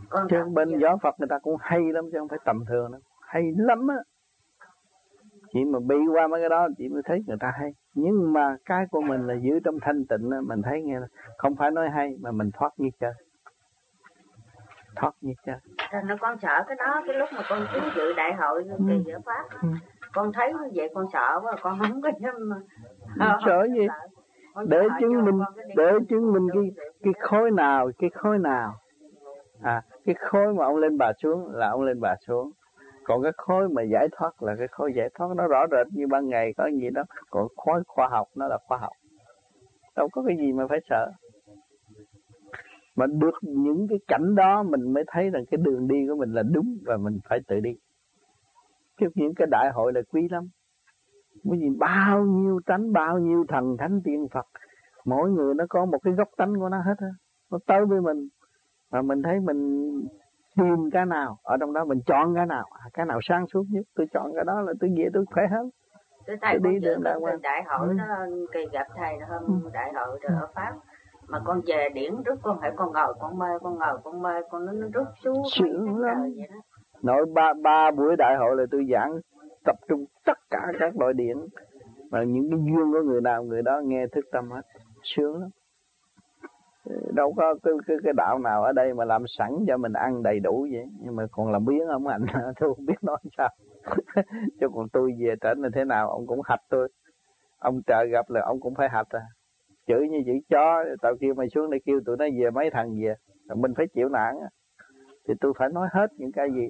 Chứ bên gió Phật người ta cũng hay lắm chứ không phải tầm thường đâu, hay lắm á. Chị mà bị qua mấy cái đó chị mới thấy người ta hay. Nhưng mà cái của mình là giữ trong thanh tịnh á, mình thấy nghe không phải nói hay mà mình thoát như chơi. Thoát như chơi. Rồi nó con sợ cái đó, cái lúc mà con xuống dự đại hội kỳ giữa Pháp, con thấy như vậy con sợ quá, con không có dám. Sợ gì? Để chứng minh cái khối nào. Cái khối mà ông lên bà xuống là ông lên bà xuống. Còn cái khối mà giải thoát là cái khối giải thoát, nó rõ rệt như ban ngày có gì đó. Còn khối khoa học nó là khoa học. Đâu có cái gì mà phải sợ. Mà được những cái cảnh đó mình mới thấy rằng cái đường đi của mình là đúng và mình phải tự đi. Chứ những cái đại hội là quý lắm. Bởi vì bao nhiêu tánh, bao nhiêu thần thánh tiên Phật, mỗi người nó có một cái góc tánh của nó hết á. Nó tới với mình mà mình thấy mình tìm cái nào ở trong đó, mình chọn cái nào sáng suốt nhất, tôi chọn cái đó là tôi về tôi khỏe hơn. Tôi đi đường đại hội đó, kỳ gặp thầy hôm đại hội rồi ở Pháp, mà con về điển rút con phải con ngồi con mê con nó rút xuống sướng lắm vậy đó. Nội ba buổi đại hội là tôi giảng tập trung tất cả các loại điển, mà những cái duyên của người nào người đó nghe thức tâm hết, sướng lắm. Đâu có cái đạo nào ở đây mà làm sẵn cho mình ăn đầy đủ vậy, nhưng mà còn làm biến ông anh tôi không biết nói sao. Chứ còn tôi về trở nên thế nào ông cũng hạch tôi. Ông trời gặp là ông cũng phải hạch chửi như chửi chó. Tao kêu mày xuống đây kêu tụi nó về, mấy thằng về rồi mình phải chịu nạn thì tôi phải nói hết những cái gì.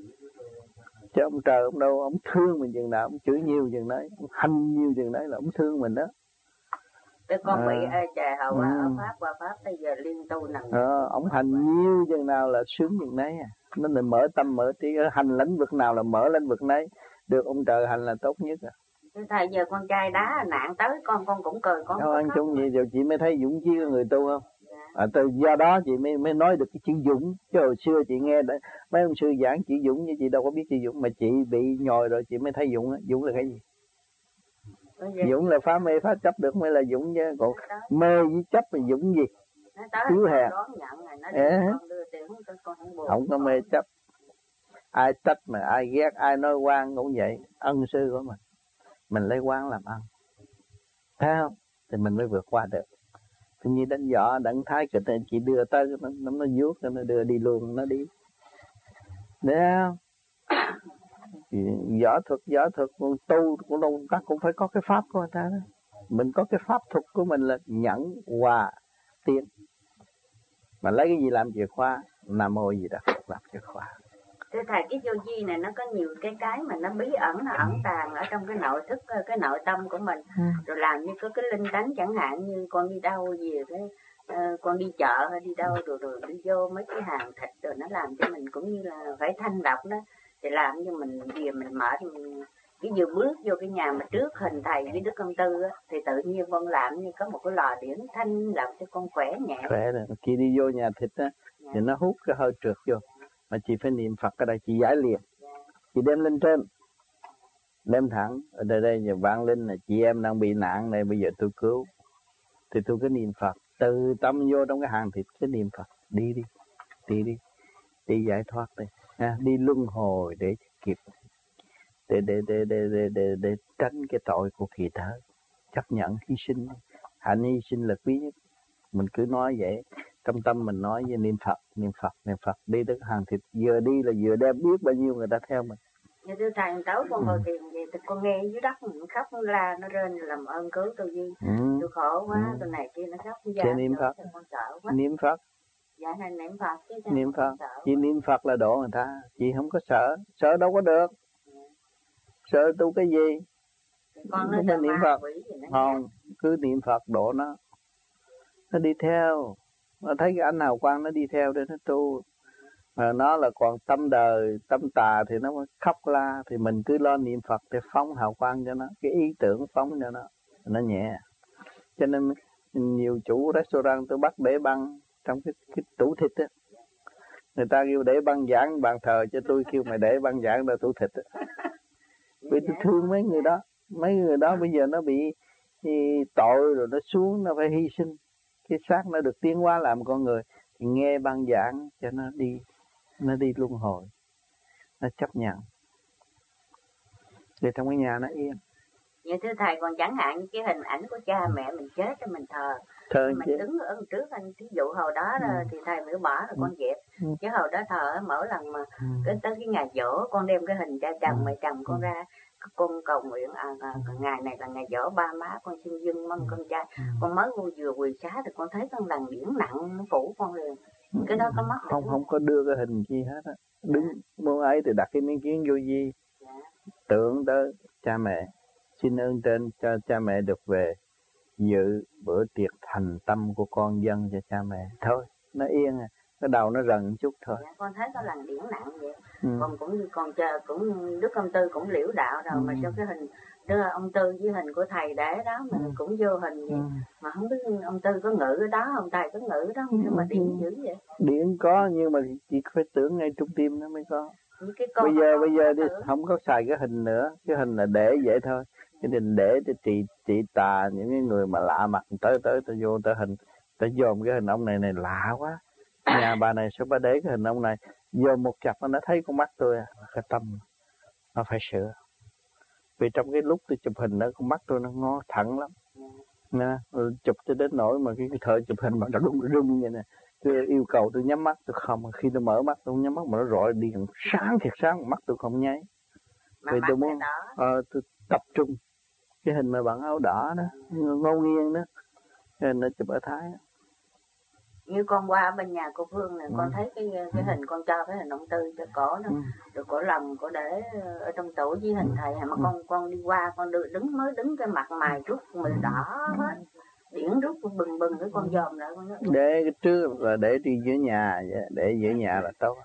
Chứ ông trời ông đâu, ông thương mình chừng nào, ông chửi nhiều chừng đấy, ông hành nhiều chừng đấy là ông thương mình đó. Cái con bị trà hậu ở Pháp qua Pháp bây giờ liên tu nằm. Ông hành nhiều chừng nào là sướng chừng đấy Nó là mở tâm mở trí, hành lĩnh vực nào là mở lĩnh vực đấy. Được ông trời hành là tốt nhất Thầy giờ con trai đá nạn tới con cũng cười con. Đâu ăn chung gì rồi chị mới thấy dũng chí của người tu không? Do đó chị mới nói được cái chữ dũng. Chứ hồi xưa chị nghe mấy ông sư giảng chữ dũng, như chị đâu có biết chữ dũng, mà chị bị nhồi rồi chị mới thấy dũng á. Dũng là cái gì? Dũng là phá mê phá chấp được mới là dũng chứ. Còn mê với chấp là dũng gì? Thiếu hèn. Không có mê chấp. Ai trách mà ai ghét, ai nói oan cũng vậy. Ân sư của mình lấy oan làm ân, thấy không? Thì mình mới vượt qua được. Thì như đánh võ, đánh thái cực nên chị đưa tới nó vuốt, nó đưa đi luôn, nó đi. Đấy không? Võ thuật tu của đâu các cũng phải có cái pháp của người ta đó. Mình có cái pháp thuật của mình là nhẫn hòa tiến. Mà lấy cái gì làm chìa khóa? Nam mô gì đó làm chìa khóa. Thưa thầy, cái vô vi này nó có nhiều cái mà nó bí ẩn, nó ẩn tàng ở trong cái nội thức, cái nội tâm của mình. Rồi làm như có cái linh tánh, chẳng hạn như con đi đâu gì cái con đi chợ hay đi đâu rồi đi vô mấy cái hàng thịt rồi nó làm cho mình cũng như là phải thanh lọc đó, thì làm cho mình về mình mở cái vừa bước vô cái nhà mà trước hình thầy với Đức Công Tư á, thì tự nhiên con làm như có một cái lò điển thanh lọc cho con khỏe nhẹ. Khỏe rồi, khi đi vô nhà thịt á thì nó hút cái hơi trượt vô. Mà chị phải niệm Phật ở đây, chị giải liền. Chị đem lên trên, đem thẳng ở đây giờ vang lên là chị em đang bị nạn này, bây giờ tôi cứu. Thì tôi cứ niệm Phật, từ tâm vô trong cái hàng thịt cứ niệm Phật, đi giải thoát đi, đi luân hồi để kịp, để tránh cái tội của kỳ tới, chấp nhận hy sinh, hạnh hy sinh là quý nhất. Mình cứ nói vậy, trong tâm mình nói với niệm Phật, đi tới hàng thịt, vừa đi là vừa đem biết bao nhiêu người ta theo mình. Như thưa thầy, tối con ngồi thiền vậy thì con nghe dưới đất mình khóc, nó la, nó rên làm ơn cứu tôi đi, tôi khổ quá, tôi này kia nó khóc ra. Niệm Phật, niệm Phật. Dạ này niệm Phật chứ. Niệm Phật, chị niệm Phật là độ người ta, chị không có sợ đâu có được. Sợ tu cái gì? Con không phải niệm Phật, không, cứ niệm Phật độ nó đi theo. Nó thấy cái ánh hào quang nó đi theo để nó tu. Mà nó là còn tâm đời, tâm tà thì nó khóc la, thì mình cứ lo niệm Phật để phóng hào quang cho nó, cái ý tưởng phóng cho nó nhẹ. Cho nên nhiều chủ restaurant tôi bắt để băng trong cái tủ thịt á. Người ta kêu để băng giảng bàn thờ, cho tôi kêu mày để băng giảng ra tủ thịt á. Vì tôi thương mấy người đó bây giờ nó bị tội rồi, nó xuống, nó phải hy sinh. Cái xác nó được tiến hóa làm con người thì nghe băng giảng cho nó đi nó đi luân hồi, nó chấp nhận để trong cái nhà nó yên. Như thưa thầy, còn chẳng hạn như cái hình ảnh của cha mẹ mình chết rồi mình thờ mình đứng ở trước anh, ví dụ hồi đó thì thầy mới bỏ rồi con dẹp, chứ hồi đó thờ mỗi lần mà tới cái ngày giỗ con đem cái hình cha chồng mẹ chồng con ra, con cầu nguyện ngày này là ngày giỗ ba má con xin dâng mong con trai, con mới vừa quỳ xá thì con thấy con lần điển nặng nó phủ con liền, cái đó có mất không có đưa cái hình gì hết á, đứng muốn ấy thì đặt cái miếng kiến vô gì, tưởng tới cha mẹ, xin ơn trên cho cha mẹ được về dự bữa tiệc thành tâm của con dân cho cha mẹ, thôi nó yên à, cái đầu nó rần chút thôi. Con thấy có lần điển nặng vậy. Còn cũng như con chờ cũng Đức Ông Tư cũng liễu đạo rồi mà cho cái hình đưa ông Tư với hình của thầy để đó mình cũng vô hình vậy. Mà không biết ông Tư có ngữ ở đó không, thầy có ngữ ở đó không, nhưng mà điển dữ vậy. Điển có nhưng mà chỉ phải tưởng ngay trung tim nó mới có. Bây giờ đi không có xài cái hình nữa, cái hình là để vậy thôi. Cái hình để trị tà những cái người mà lạ mặt tới vô tới hình, tới dòm cái hình ông này lạ quá. Nhà bà này sao bà để cái hình ông này, dòm một chập nó thấy con mắt tôi à, cái tâm nó phải sửa. Vì trong cái lúc tôi chụp hình đó con mắt tôi nó ngó thẳng lắm. Nè, chụp cho đến nỗi mà cái thời chụp hình mà nó rung vậy nè. Tôi yêu cầu tôi nhắm mắt, tôi không, khi tôi mở mắt tôi nhắm mắt mà nó rọi đi sáng thiệt sáng, mắt tôi không nháy. Vì tôi muốn tôi tập trung cái hình mà bạn áo đỏ đó, ngâu nghiêng đó, cái hình nó chụp ở Thái đó. Như con qua bên nhà cô Phương này, con thấy cái hình con cho cái hình ông Tư cho cổ nó, rồi cổ lòng cổ để ở trong tủ với hình thầy, mà con đi qua con mới đứng cái mặt mày rút mày đỏ hết, điển rút bừng cái con dòm lại con nói. Để cái trước là để đi giữa nhà, để giữa nhà là tốt,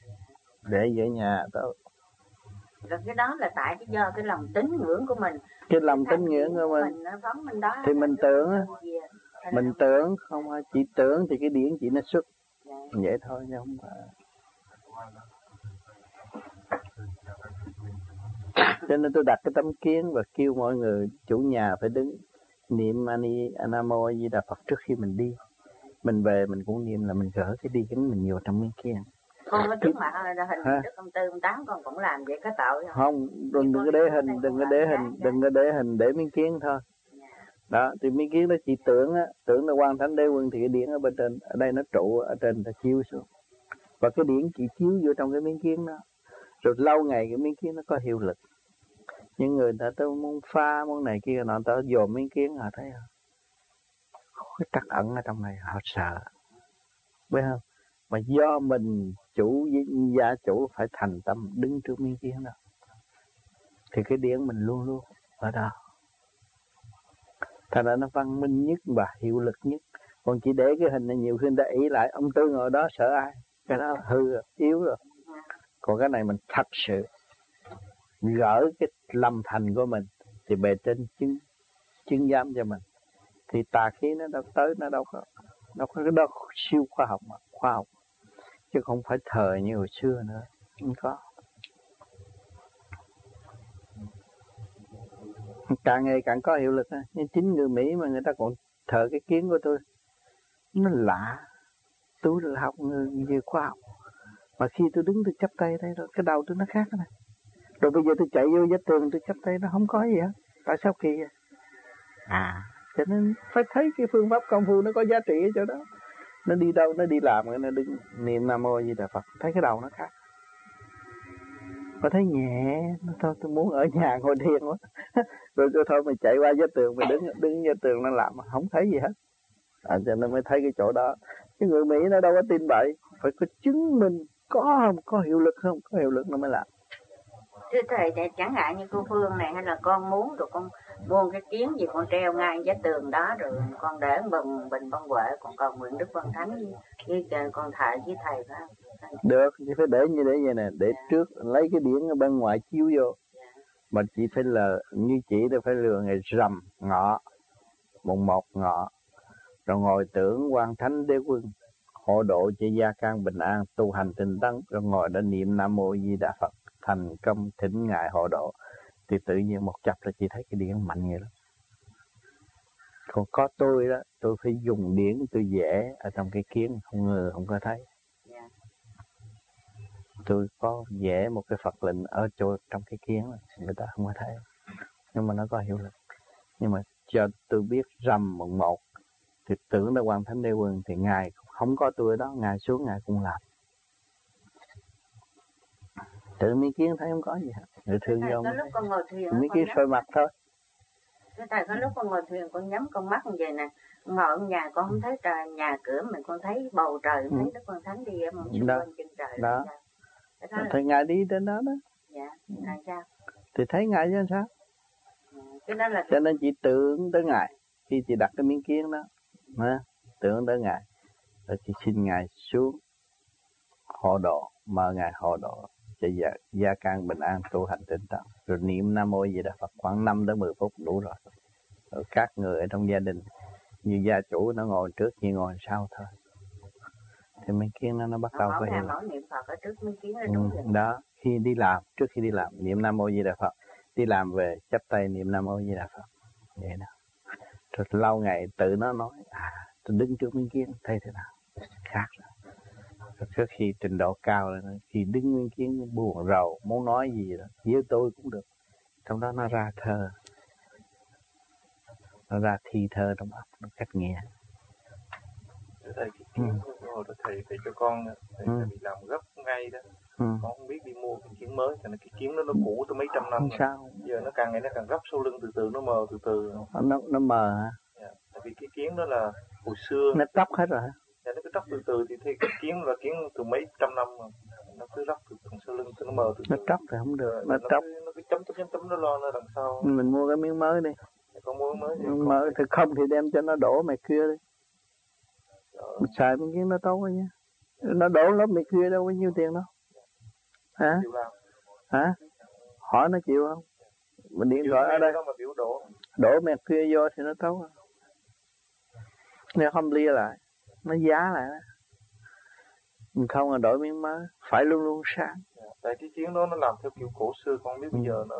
để giữa nhà tốt. Rồi cái đó là tại do cái lòng tín ngưỡng của mình. Cái lòng tín ngưỡng của mình đó, thì mình tưởng á. Mình tưởng không, chỉ tưởng thì cái điển chỉ nó xuất vậy thôi chứ không phải. Cho nên tôi đặt cái tấm kiến và kêu mọi người chủ nhà phải đứng niệm Anamo Di Đà Phật trước khi mình đi. Mình về mình cũng niệm là mình gỡ cái đi kính mình nhiều trong miếng kiến. Con có trước mặt hình Đức ông Tư ông Tám con cũng làm vậy có tội không? Không, đừng có để hình, đừng có để hình để miếng kiến thôi. Đó, thì miếng kiến nó chỉ tưởng á, tưởng là Quan Thánh Đế Quân thì cái điển ở bên trên, ở đây nó trụ ở trên ta chiếu xuống. Và cái điển chỉ chiếu vô trong cái miếng kiến đó. Rồi lâu ngày cái miếng kiến nó có hiệu lực. Những người ta tới muốn pha muốn này kia nọ ta dồn miếng kiến họ thấy cái trắc ẩn ở trong này họ sợ. Biết không? Mà do mình chủ gia chủ phải thành tâm đứng trước miếng kiến đó. Thì cái điển mình luôn luôn ở đó. Thành ra nó văn minh nhất và hiệu lực nhất. Còn chỉ để cái hình này nhiều khi người ta ý lại ông Tư ngồi đó sợ ai, cái đó hư rồi, yếu rồi. Còn cái này mình thật sự gỡ cái lâm thành của mình thì bề trên chứng giám cho mình, thì tà khí nó đâu tới, nó đâu có cái đó siêu khoa học chứ không phải thời như hồi xưa nữa, không có. Càng ngày càng có hiệu lực. Nhưng chính người Mỹ mà người ta còn thờ cái kiến của tôi, nó lạ. Tôi là học về khoa học, mà khi tôi đứng tôi chắp tay đây rồi cái đầu tôi nó khác này. Rồi bây giờ tôi chạy vô vách tường tôi chắp tay nó không có gì hết. Tại sao kỳ vậy? Cho nên phải thấy cái phương pháp công phu nó có giá trị ở chỗ đó. Nó đi đâu nó đi làm, nó đứng niệm Nam Mô Di Đà Phật, thấy cái đầu nó khác. Mà thấy nhẹ, thôi tôi muốn ở nhà ngồi thiền quá. Rồi thôi mình chạy qua vách tường, mình đứng vách tường nó làm mà không thấy gì hết. Cho nên mới thấy cái chỗ đó. Cái người Mỹ nó đâu có tin bậy, phải có chứng minh có hiệu lực không, có hiệu lực nó mới làm. Thưa thầy, chẳng hạn như cô Phương này hay là con muốn rồi con mua cái kiến gì con treo ngay vách tường đó, rồi con để bình bông huệ, con cầu nguyện Đức Văn Thánh với con thầy với thầy phải không? Được, chỉ phải để như vậy nè, để trước lấy cái điển ở bên ngoài chiếu vô. Mà chỉ phải là như chỉ tôi phải lừa ngày rằm ngọ, mùng 1 ngọ, rồi ngồi tưởng Quan Thánh Đế Quân hộ độ cho gia can bình an, tu hành tinh tấn, rồi ngồi đã niệm Nam Mô Di Đà Phật thành công thỉnh ngài hộ độ, thì tự nhiên một chập là chỉ thấy cái điển mạnh vậy đó. Còn có tôi đó, tôi phải dùng điển tôi vẽ ở trong cái kiến, không ngờ không có thấy. Tôi có vẽ một cái Phật lệnh ở chỗ trong cái kiến này, người ta không có thấy, nhưng mà nó có hiệu lực. Nhưng mà cho tôi biết rằm mùng 1 thì tưởng là Quan Thánh Đế Quân, thì ngài không có tôi đó, ngài xuống ngài cũng làm. Tự miếng kiến thấy không có gì hết. Người thương vô có lúc con ngồi thuyền miếng kiến soi mặt thôi. Cái thầy có lúc con ngồi thuyền con nhắm con mắt như vậy nè, ngồi ở nhà con không thấy trời, nhà cửa mình con thấy bầu trời, thấy Đức Quan Thánh đi em xung quanh chân trời đó. Thì ngài đi đến đó đó. Dạ, là sao? Thì thấy ngài chứ sao? Cái đó là... Cho nên chị tưởng tới ngài khi chị đặt cái miếng kiến đó, tưởng tới ngài, rồi chị xin ngài xuống hộ độ, mời ngài hộ độ cho gia can bình an tu hành tinh tấn, rồi niệm Nam Mô Di Đà Phật khoảng 5 đến 10 phút đủ rồi. Rồi các người ở trong gia đình như gia chủ nó ngồi trước, chị ngồi sau thôi, thì miếng kiến nó bắt đầu có hiệu. Niệm Phật ở trước miếng kiến nó đúng đó. Khi đi làm, trước khi đi làm niệm Nam Mô Di Đà Phật, đi làm về chắp tay niệm Nam Mô Di Đà Phật, vậy đó. Rồi lâu ngày tự nó nói, tôi đứng trước miếng kiến thấy thế nào, khác rồi. Rồi trước khi trình độ cao lên, khi đứng miếng kiến buồn rầu, muốn nói gì đó, với tôi cũng được. Trong đó nó ra thơ, nó ra thi thơ trong óc, nó cách nghe. Thầy cái kiến thầy cho con, thầy bị làm gấp ngay đó. Con không biết đi mua cái kiến mới, thành cái kiến nó cũ tới mấy trăm năm rồi. Sao? Giờ nó càng ngày nó càng gấp sau lưng, từ từ nó mờ từ từ. Nó mờ hả? Dạ. Tại vì cái kiến đó là hồi xưa nó tróc hết rồi hả? Dạ, nó cứ tróc từ từ thì cái kiến là kiến từ mấy trăm năm rồi. Nó cứ tróc từ sau lưng nó mờ từ từ. Nó tróc thì không được, nó tróc. Nó cứ chấm nó lo nó đằng sau. Mình mua cái miếng mới đi. Con mua mới thì mới thì không thì đem cho nó đổ mày kia đi. Mình xài miếng kiến nó tốt quá nha. Nó đổ lớp mày kia đâu bao nhiêu tiền đâu. Hả? Hả? Hỏi nó chịu không? Mình điện thoại ở đây. Đổ mẹ kia vô thì nó tốt. Nếu không lia lại, nó giá lại đó. Mình không là đổi miếng mới, phải luôn luôn sáng. Tại cái kiến đó nó làm theo kiểu cổ xưa, con biết bây giờ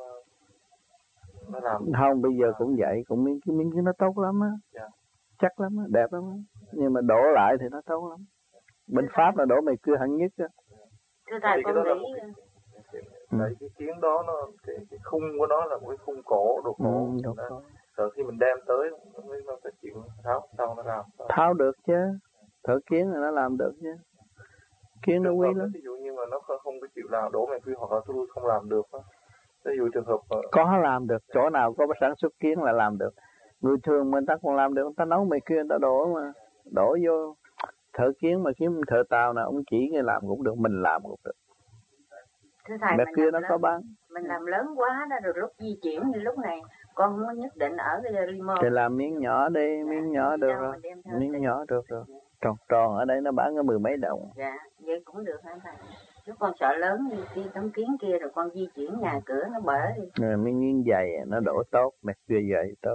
nó làm. Không, bây giờ cũng vậy, cũng miếng kiến nó tốt lắm á. Yeah. Chắc lắm á, đẹp lắm á. Nhưng mà đổ lại thì nó tốt lắm. Bên Pháp là đổ mày cưa hẳn nhất á. Thầy con nghĩ tại cái kiến đó nó cái khung của nó là một cái khung cổ, đồ cổ. Rồi khi mình đem tới nó phải chịu tháo sau nó làm. Tháo được chứ. Thợ kiến là nó làm được chứ. Kiến nó quý lắm. Ví dụ như mà nó không có chịu làm, đổ mày quy hoặc là tôi không làm được á. Ví dụ trường hợp có làm được, chỗ nào có sản xuất kiến là làm được. Người thường mình ta còn làm được, người ta nấu mày kia người ta đổ mà. Đổ vô thợ kiến mà kiếm thợ tàu nào ông chỉ người làm cũng được, mình làm cũng được. Mẹ kia nó có bán. Mình làm lớn quá đó, rồi lúc di chuyển như lúc này con không có nhất định ở cái remote. Thì làm miếng nhỏ đi, miếng nhỏ được rồi. Miếng nhỏ được rồi. Tròn ở đây nó bán có 10 mấy đồng. Dạ, vậy cũng được hả thầy? Nếu con sợ lớn như cái tấm kiến kia rồi con di chuyển nhà cửa nó bể đi. Rồi miếng dày nó đổ tốt, mẹ kia dày tốt.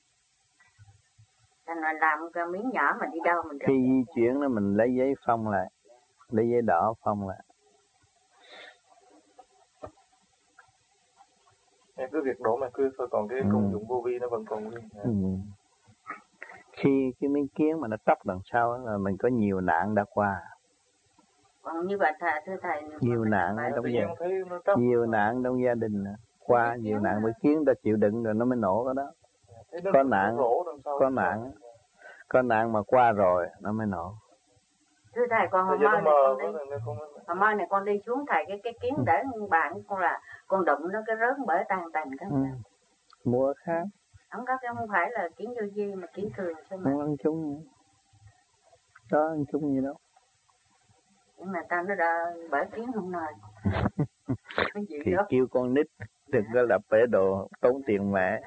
Thành là làm cái miếng nhỏ mà đi đâu mình. Khi di chuyển là mình lấy giấy phong lại, lấy giấy đỏ phong lại. Cứ việc đổ mà cứ thôi, còn cái công dụng vô vi nó vẫn còn nguyên. Khi cái miếng kiến mà nó tróc đằng sau là mình có nhiều nạn đã qua. Còn như vậy thưa thầy, nhiều nạn trong gia đình, nhiều nạn trong gia đình qua nhiều nạn mới kiến ta chịu đựng rồi nó mới nổ cái đó. Có nạn mà qua rồi nó mới nổ. Thưa thầy, còn hôm nay con đi xuống thầy cái kiến để bạn con là con đụng nó cái rớt bể tan tành cái. Mua khác. Không có, cái không phải là kiến vô vi mà kiến thường sao mà. Không ăn chung. Đó ăn chung gì đâu. Nhưng mà tao nó đã bể kiến không nói. Thì kêu con nít đừng có lập bể đồ tốn tiền mẹ.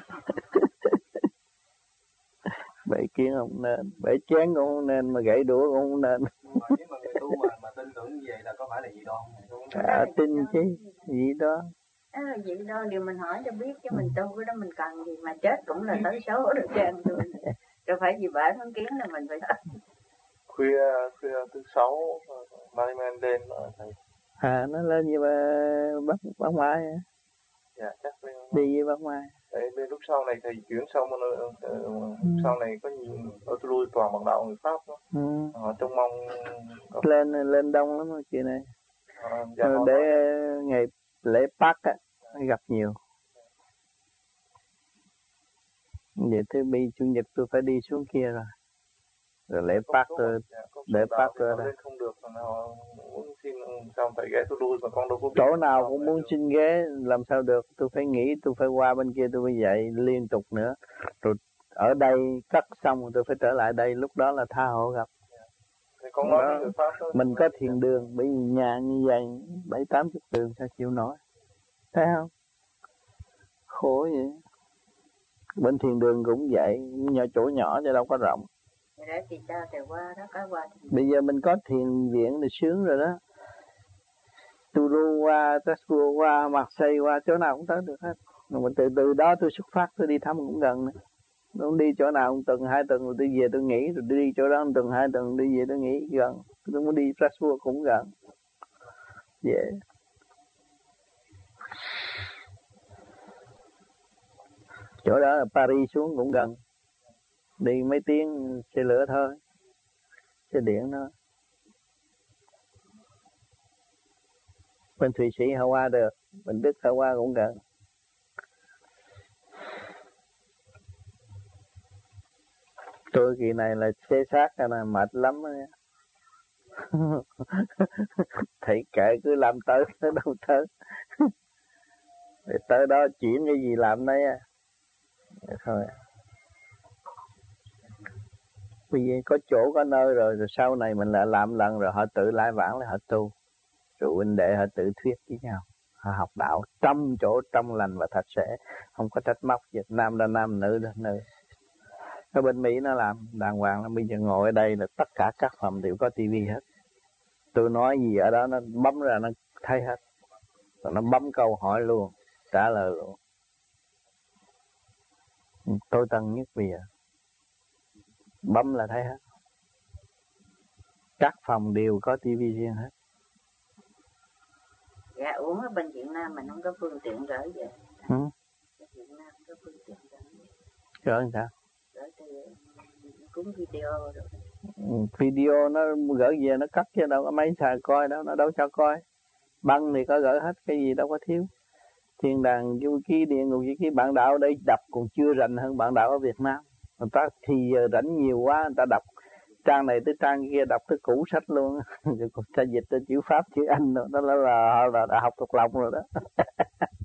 Bể kiến không nên, bể chén cũng không nên, mà gãy đũa cũng không nên. Nhưng mà người tu mà tin tưởng như vậy là có phải là gì đó không? Tin chứ, gì đó. Vậy đó, điều mình hỏi cho biết chứ mình tu cái đó mình cần gì, mà chết cũng là tới số được trơn rồi. Rồi phải gì bể con kiến là mình phải khuya thứ 6 Mariman lên thầy. Nó lên gì mà bác Mai hả? Dạ chắc lên. Đi với bác Mai. Tại lúc sau này thầy chuyển sau mà sau này có nhiều ở lui toàn bằng đạo người Pháp đó. Họ trông mong lên đông lắm chị này. để ngày lễ Pác á gặp nhiều. Vậy thứ Bảy Chủ nhật tôi phải đi xuống kia rồi lễ Pác tôi để Pác tôi đây. Không được mà họ muốn xin xong phải ghé tôi lui mà con đâu có biết. Chỗ nào cũng muốn xin ghé làm sao được, tôi phải nghĩ tôi phải qua bên kia tôi phải dạy liên tục nữa. Rồi ở đây cắt xong tôi phải trở lại đây, lúc đó là tha hồ gặp. Con nói mình có thiền đường, bởi vì nhà như vậy 7-80 đường sao chịu nổi, thấy không? Khổ vậy. Bên thiền đường cũng vậy, chỗ nhỏ chứ đâu có rộng. Thì sao thì qua đó có qua. Bây giờ mình có thiền viện thì sướng rồi đó. Turu qua, Tasco qua, Marseille qua, chỗ nào cũng tới được hết. Mà từ đó tôi xuất phát tôi đi thăm cũng gần nữa. Tôi đi chỗ nào một tuần 2 tuần rồi tôi về tôi nghỉ, rồi đi chỗ đó một tuần 2 tuần đi về tôi nghỉ gần. Tôi muốn đi Strasbourg cũng gần. Dễ. Chỗ đó là Paris xuống cũng gần. Đi mấy tiếng xe lửa thôi. Xe điện thôi. Bên Thụy Sĩ họ qua được, bên Đức họ qua cũng gần. Tôi kỳ này là xế xác là mệt lắm đó. Thầy kệ cứ làm tới đâu tới. Để tới đó chuyển cái gì làm đấy à. Thôi. Bây giờ có chỗ có nơi rồi sau này mình lại làm lần rồi họ tự lai vãng lại họ tu. Rồi huynh đệ họ tự thuyết với nhau. Họ học đạo trong chỗ trong lành và thật sẽ. Không có trách móc Việt Nam ra nam, nữ ra nữ. Ở bên Mỹ nó làm đàng hoàng là bây giờ ngồi ở đây là tất cả các phòng đều có tivi hết. Tôi nói gì ở đó nó bấm ra nó thấy hết. Rồi nó bấm câu hỏi luôn, trả lời luôn. Tôi tân nhất bây giờ. Bấm là thấy hết. Các phòng đều có tivi riêng hết. Dạ uống ở bên Việt Nam mình không có phương tiện gửi vậy. Việt Nam có phương tiện gửi. Gửi làm sao? Gửi thì cũng video rồi. Video nó gửi về nó cắt chứ đâu có mấy xài coi đâu, nó đâu cho coi. Băng thì có gửi hết, cái gì đâu có thiếu. Thiên đàng du ký địa ngục du ký, bạn đạo ở đây đọc còn chưa rành hơn bạn đạo ở Việt Nam. Người ta thì giờ rảnh nhiều quá, người ta đọc trang này tới trang kia, đọc tới cũ sách luôn. Rồi ta dịch tới chữ Pháp chữ Anh rồi, đó là học thuộc lòng rồi đó.